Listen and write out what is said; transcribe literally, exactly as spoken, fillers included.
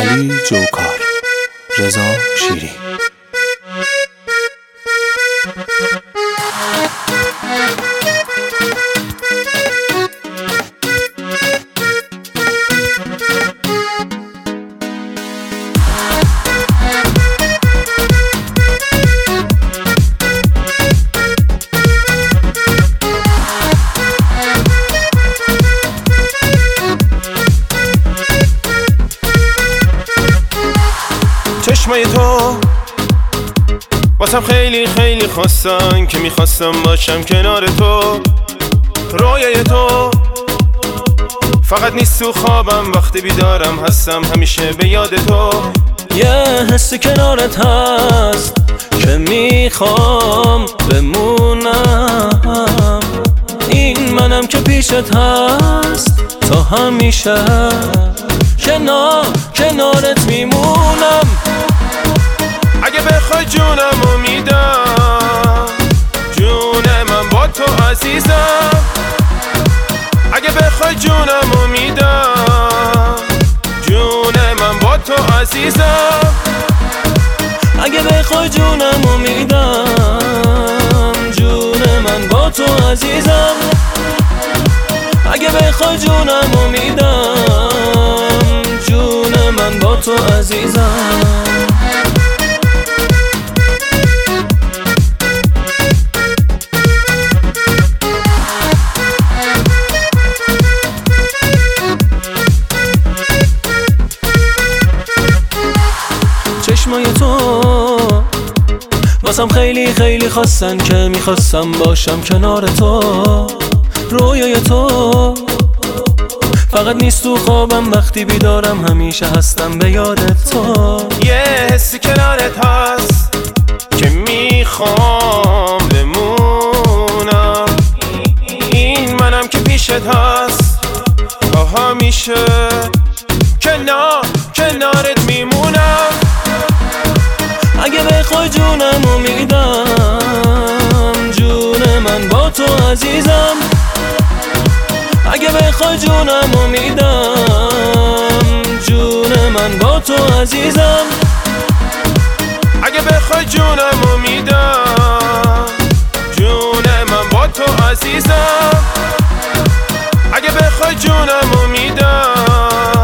علی جوکار، رضا شیری. چشمای تو واسم خیلی خیلی خواستن که میخواستم باشم کنار تو. رویای تو فقط نیست تو خوابم، وقتی بیدارم هستم همیشه به یاد تو. یه حس کنارت هست که میخوام بمونم، این منم که پیشت هست تا همیشه کنار کنارت میمونم. اگه بخوای جونمو میدم، جون من با تو عزیزم. اگه بخوای جونمو میدم، جون من با تو عزیزم. اگه بخوای جونمو میدم، جون من با تو عزیزم. اگه بخوای جونمو میدم، جون من با تو عزیزم. چشمای تو واسم خیلی خیلی خواستن که میخواستم باشم کنار تو. رویای تو فقط نیست تو خوابم، وقتی بیدارم همیشه هستم به یادت تو. یه حسی کنارت هست که میخوام بمونم، این منم که پیشت هست تا همیشه کنار کنارت میمونم. اگه بخوای جونمو میدم، جون من با تو عزیزم. اگه بخوای جونمو میدم، جون من با تو عزیزم. اگه بخوای جونمو میدم، جون من با تو عزیزم. اگه بخوای جونمو میدم،